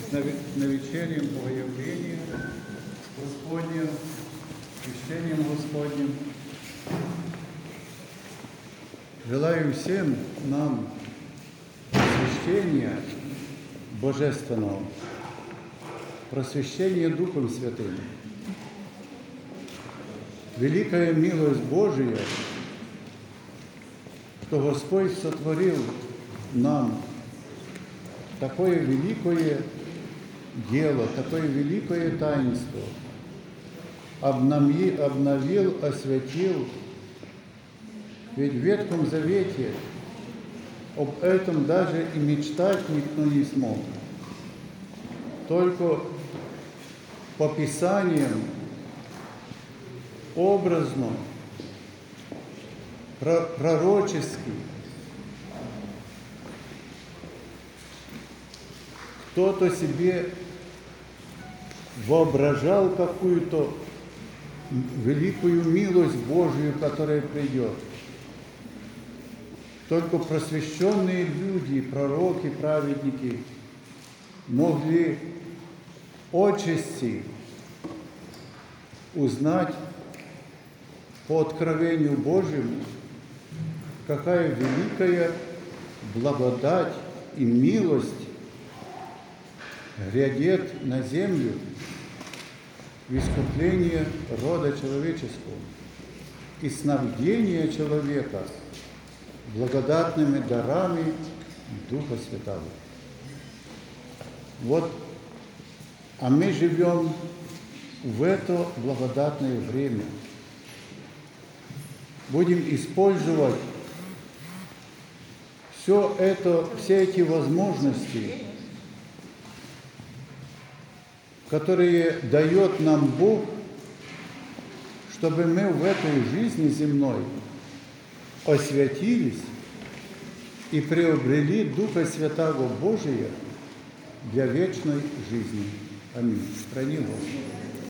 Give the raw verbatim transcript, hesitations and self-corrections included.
на вечернем богоявлении Господнем, крещением Господним. Желаю всем нам просвещения Божественного, просвещения Духом Святым. Великая милость Божия, что Господь сотворил нам такое великое дело, такое великое таинство, обновил, обновил, осветил. Ведь в Ветхом Завете об этом даже и мечтать никто не смог. Только по Писаниям, образно, пророчески, кто-то себе воображал какую-то великую милость Божию, которая придет. Только просвещенные люди, пророки, праведники могли отчасти узнать по откровению Божьему, какая великая благодать и милость грядет на землю в искупление рода человеческого и снабдение человека благодатными дарами Духа Святого. Вот, а мы живем в это благодатное время. Будем использовать все это, все эти возможности, которые дает нам Бог, чтобы мы в этой жизни земной освятились и приобрели Духа Святаго Божия для вечной жизни. Аминь. Храни Господь.